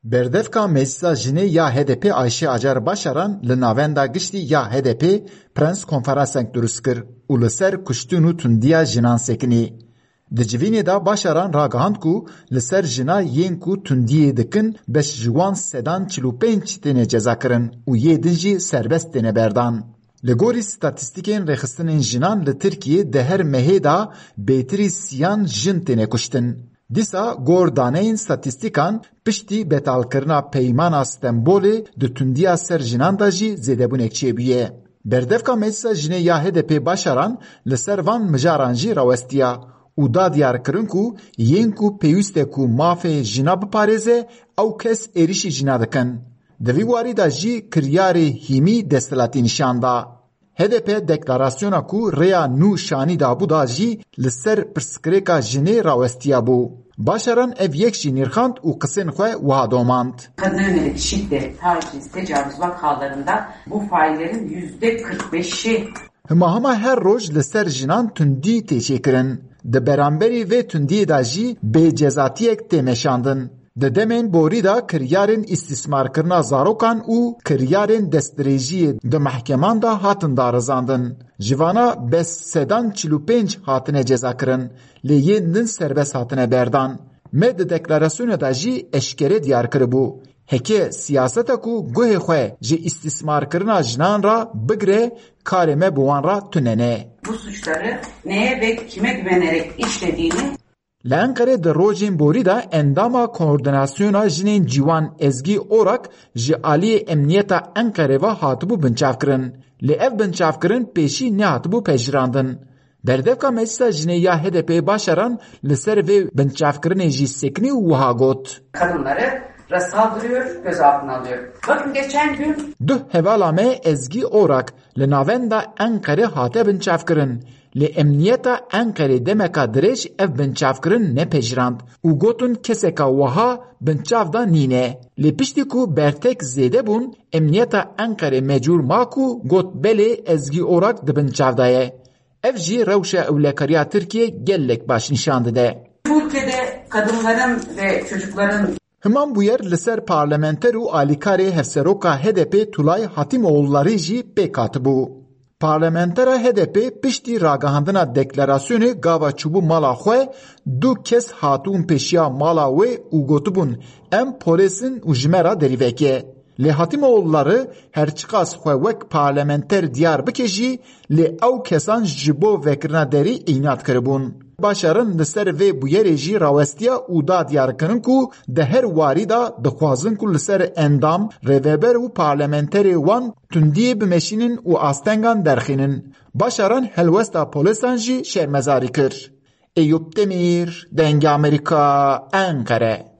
Berdevka meclisa jinê ya HDP Ayşe Acar Başaran li navenda giştî ya HDP Prens konferansek durust kir û li ser kuştîn û tundiya jinan sekinî. Di civînê de Başaran ragihand ku li ser jina yên ku tundiyê dikin beş ji wan sedan 45 têne cezakirin û yê din jî serbest têne berdan. Li gorî statîstîkên rêxistinên jinan li Tirkiye di her mehê de bêtirî siyan jin têne kuştin. Dîsa gordaneyên statîstîkan piştî betalkirina peymana Stenbolê di tundiya ser jinan de jî zêdebûnek çêbûye. Berdevka meclisa jinê ya HDP Başaran li ser van mijaran jî rawestiya û da diyarkirin ku yên ku pêwîst e ku mafê jina biparêze ew kes êrişî jina dikin. Di vî warî de jî kiryarê hîmî desthilatî nîşan da. HDP deklarasyona ku rêya nû şanî dabû da jî li ser pirsgirêka jinê rawestiya bû. Başaran ev yek jî nîrxand û qisên xwe wiha domand. Kadına yönelik şiddet, taciz, tecavüz vakalarında bu faillerin %45'i Hima her roj li ser jinan tundî têçêkirin. Di beramberî vê tundiyê de jî bêcezatiyek tê meşandin. Di demên borî de kiryarên îstîsmarkirina zarokan û kiryarên destdirêjiyê di mehkeman de hatin darizandin. Jivana bes sedan 45 hatine cezakirin, lê yên din serbest hatine berdan. Me di deklarasyona de jî eşkere diyar kiribû. Heke siyaseta ku guhê xwe ji îstîsmarkirina jinan ra bigire, karê me bi wan ra tunene. Bu suçları neye ve kime güvenerek işlediğini Li Enqerê di rojên borî de endama koordinasyona jinên cîwan Ezgî Orak ji aliyê emniyeta Enqerê ve hatibû binçavkirin. Lê ev binçavkirin pêşî nehatibû pejirandin. Berdevka meclisa jinê ya HDP Başaran li ser vê binçavkirinê jî sekinî û wiha got. kadınları saldırıyor, gözaltına alıyor. Bakın geçen gün Duh hevala me Ezgî Orak li navenda Enqerê hate binçavkirin. Li emniyeta Enqerê demeka dirêj ev binçavkirin nepejirand û gotin keseka wiha binçav da nîne. Lê piştî ku bertek zêde bûn, emniyeta Enqerê mecûr ma ku got belê Ezgî Orak di binçav da ye. Ev jî rewşa ewlekariya Tirkiye gelek baş nîşan dide. bu ülkede kadınların ve çocukların Himan bûyer li ser parlamenter û alîkarê hevseroka HDP Tulay Hatimoğullarî jî pêk hatibû. Parlamentera HDP piştî ragihandina deklarasyonê gava çûbû mala xwe du kes hatûn pêşiya mala wê û gotibûn em polîsin û ji me ra derîveke. Lê Hatimoğullarî herçiqas xwe wek parlamenter diyar bike jî lê ew kesan ji bo vekirina derî înat kiribûn. Başaran li ser vê bûyerê jî rawestiya û da diyarkirin ku di her warî da dixwazin ku li ser endam, rêveber û parlamenterê wan tundiyê bimeşînin û astengan derxînin. Başaran helwesta polîsan jî şermezarî kir. Eyüp Demir, Dengê Amerîka, Enqere.